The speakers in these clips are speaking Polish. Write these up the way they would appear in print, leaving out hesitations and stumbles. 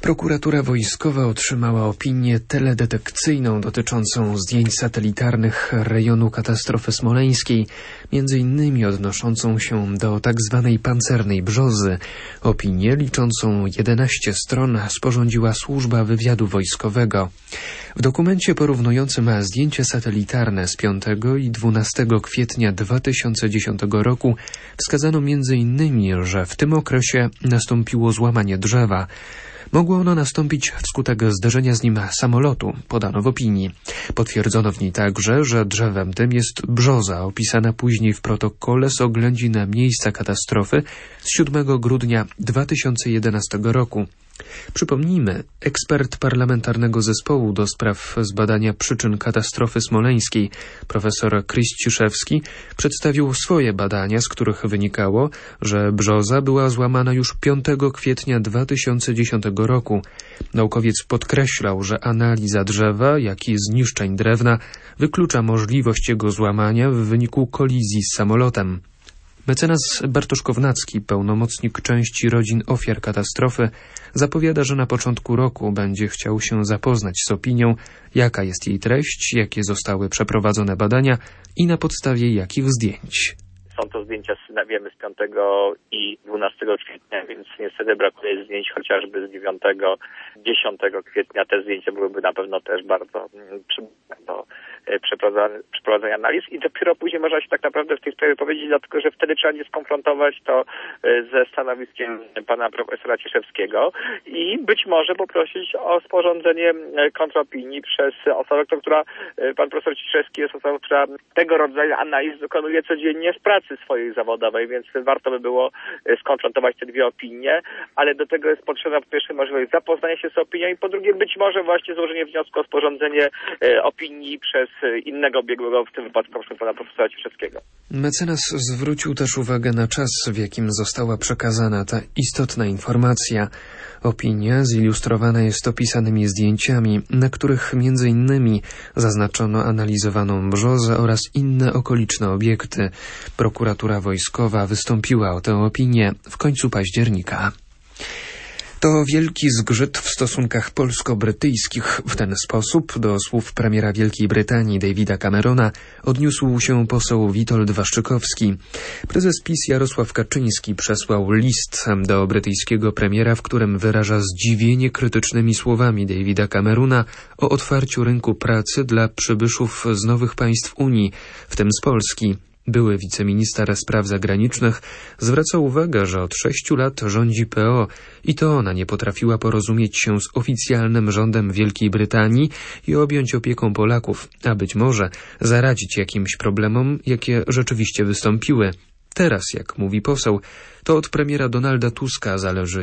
Prokuratura wojskowa otrzymała opinię teledetekcyjną dotyczącą zdjęć satelitarnych rejonu katastrofy smoleńskiej, między innymi odnoszącą się do tzw. pancernej brzozy. Opinię liczącą 11 stron sporządziła Służba Wywiadu Wojskowego. W dokumencie porównującym zdjęcia satelitarne z 5 i 12 kwietnia 2010 roku wskazano m.in., że w tym okresie nastąpiło złamanie drzewa. Mogło ono nastąpić wskutek zderzenia z nim samolotu, podano w opinii. Potwierdzono w niej także, że drzewem tym jest brzoza, opisana później w protokole z oględzin miejsca katastrofy z 7 grudnia 2011 roku. Przypomnijmy, ekspert Parlamentarnego Zespołu do spraw zbadania przyczyn katastrofy smoleńskiej, profesor Kriściszewski, przedstawił swoje badania, z których wynikało, że brzoza była złamana już 5 kwietnia 2010 roku. Naukowiec podkreślał, że analiza drzewa, jak i zniszczeń drewna wyklucza możliwość jego złamania w wyniku kolizji z samolotem. Mecenas Bartosz Kownacki, pełnomocnik części rodzin ofiar katastrofy, zapowiada, że na początku roku będzie chciał się zapoznać z opinią, jaka jest jej treść, jakie zostały przeprowadzone badania i na podstawie jakich zdjęć. Są to zdjęcia, wiemy, z 5 i 12 kwietnia, więc niestety brakuje zdjęć chociażby z 9, 10 kwietnia. Te zdjęcia byłyby na pewno też bardzo do przeprowadzenia analiz i dopiero później można się tak naprawdę w tej sprawie powiedzieć, dlatego że wtedy trzeba nie skonfrontować to ze stanowiskiem pana profesora Cieszewskiego i być może poprosić o sporządzenie kontraopinii przez osobę, która pan profesor Cieszewski jest osobą, która tego rodzaju analiz dokonuje codziennie w pracy swojej zawodowej, więc warto by było skonfrontować te dwie opinie, ale do tego jest potrzebna po pierwsze możliwość zapoznania się z opinią i po drugie być może właśnie złożenie wniosku o sporządzenie opinii przez innego biegłego, w tym wypadku pana profesora Cieszewskiego. Mecenas zwrócił też uwagę na czas, w jakim została przekazana ta istotna informacja. Opinia zilustrowana jest opisanymi zdjęciami, na których między innymi zaznaczono analizowaną brzozę oraz inne okoliczne obiekty. Prokuratura wojskowa wystąpiła o tę opinię w końcu października. To wielki zgrzyt w stosunkach polsko-brytyjskich. W ten sposób do słów premiera Wielkiej Brytanii Davida Camerona odniósł się poseł Witold Waszczykowski. Prezes PiS Jarosław Kaczyński przesłał list do brytyjskiego premiera, w którym wyraża zdziwienie krytycznymi słowami Davida Camerona o otwarciu rynku pracy dla przybyszów z nowych państw Unii, w tym z Polski. Były wiceminister spraw zagranicznych zwraca uwagę, że od 6 lat rządzi PO i to ona nie potrafiła porozumieć się z oficjalnym rządem Wielkiej Brytanii i objąć opieką Polaków, a być może zaradzić jakimś problemom, jakie rzeczywiście wystąpiły. Teraz, jak mówi poseł, to od premiera Donalda Tuska zależy,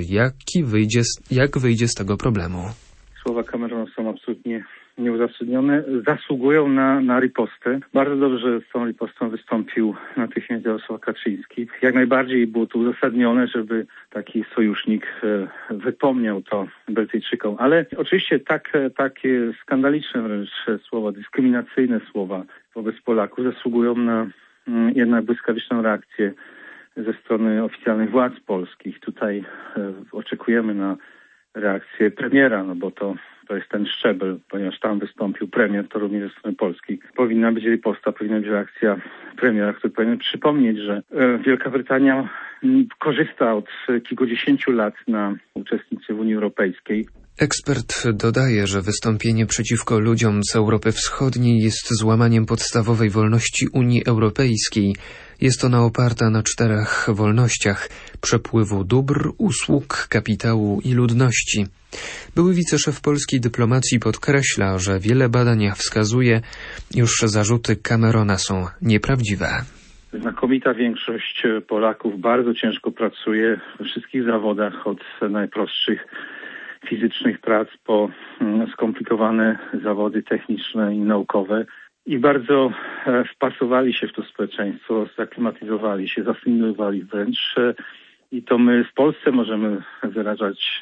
jak wyjdzie z tego problemu. Słowa Camerona są absolutnie nieuzasadnione, zasługują na ripostę. Bardzo dobrze, że z tą ripostą wystąpił natychmiast Jarosław Kaczyński. Jak najbardziej było to uzasadnione, żeby taki sojusznik wypomniał to Brytyjczykom. Ale oczywiście takie skandaliczne wręcz słowa, dyskryminacyjne słowa wobec Polaków zasługują na jednak błyskawiczną reakcję ze strony oficjalnych władz polskich. Tutaj oczekujemy na reakcję premiera, no bo to jest ten szczebel, ponieważ tam wystąpił premier, to również ze strony Polski. Powinna być riposta, powinna być reakcja premiera, który powinien przypomnieć, że Wielka Brytania korzysta od kilkudziesięciu lat na uczestnictwie w Unii Europejskiej. Ekspert dodaje, że wystąpienie przeciwko ludziom z Europy Wschodniej jest złamaniem podstawowej wolności Unii Europejskiej. Jest ona oparta na 4 wolnościach: przepływu dóbr, usług, kapitału i ludności. Były wiceszef polskiej dyplomacji podkreśla, że wiele badań wskazuje, iż zarzuty Camerona są nieprawdziwe. Znakomita większość Polaków bardzo ciężko pracuje we wszystkich zawodach, od najprostszych fizycznych prac po skomplikowane zawody techniczne i naukowe i bardzo wpasowali się w to społeczeństwo, zaklimatyzowali się, zasymilowali wręcz i to my w Polsce możemy wyrażać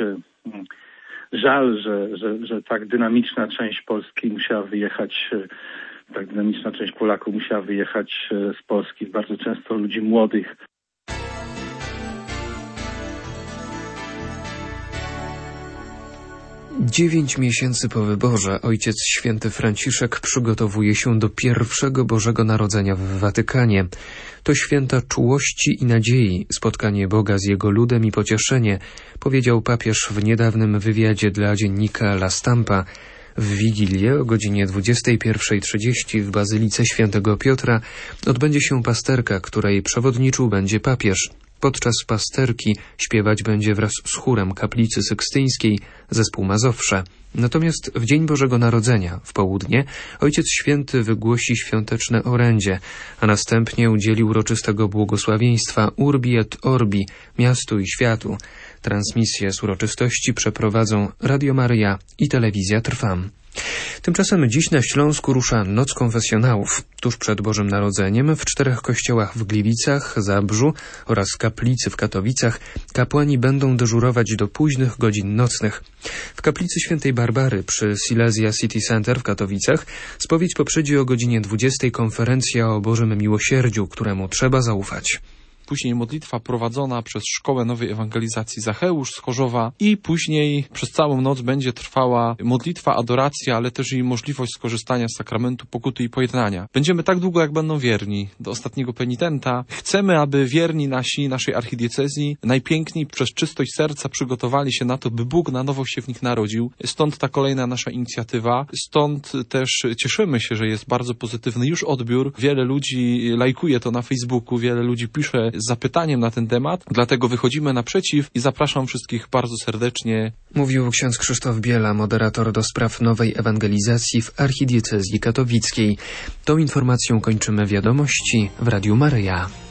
żal, że tak dynamiczna część Polski musiała wyjechać, tak dynamiczna część Polaków musiała wyjechać z Polski, bardzo często ludzi młodych. 9 miesięcy po wyborze Ojciec Święty Franciszek przygotowuje się do pierwszego Bożego Narodzenia w Watykanie. To święta czułości i nadziei, spotkanie Boga z Jego ludem i pocieszenie, powiedział papież w niedawnym wywiadzie dla dziennika La Stampa. W Wigilię o godzinie 21:30 w Bazylice Świętego Piotra odbędzie się pasterka, której przewodniczył będzie papież. Podczas pasterki śpiewać będzie wraz z chórem Kaplicy Sykstyńskiej zespół Mazowsze. Natomiast w Dzień Bożego Narodzenia, w południe, Ojciec Święty wygłosi świąteczne orędzie, a następnie udzieli uroczystego błogosławieństwa Urbi et Orbi, miastu i światu. Transmisję z uroczystości przeprowadzą Radio Maryja i Telewizja Trwam. Tymczasem dziś na Śląsku rusza Noc Konfesjonałów. Tuż przed Bożym Narodzeniem w 4 kościołach w Gliwicach, Zabrzu oraz Kaplicy w Katowicach kapłani będą dyżurować do późnych godzin nocnych. W Kaplicy Świętej Barbary przy Silesia City Center w Katowicach spowiedź poprzedzi o godzinie 20:00 konferencja o Bożym Miłosierdziu, któremu trzeba zaufać. Później modlitwa prowadzona przez Szkołę Nowej Ewangelizacji Zacheusz z Chorzowa i później przez całą noc będzie trwała modlitwa, adoracja, ale też i możliwość skorzystania z sakramentu pokuty i pojednania. Będziemy tak długo, jak będą wierni do ostatniego penitenta. Chcemy, aby wierni naszej archidiecezji najpiękniej przez czystość serca przygotowali się na to, by Bóg na nowo się w nich narodził. Stąd ta kolejna nasza inicjatywa. Stąd też cieszymy się, że jest bardzo pozytywny już odbiór. Wiele ludzi lajkuje to na Facebooku, wiele ludzi pisze z zapytaniem na ten temat, dlatego wychodzimy naprzeciw i zapraszam wszystkich bardzo serdecznie. Mówił ksiądz Krzysztof Biela, moderator do spraw nowej ewangelizacji w archidiecezji katowickiej. Tą informacją kończymy wiadomości w Radiu Maryja.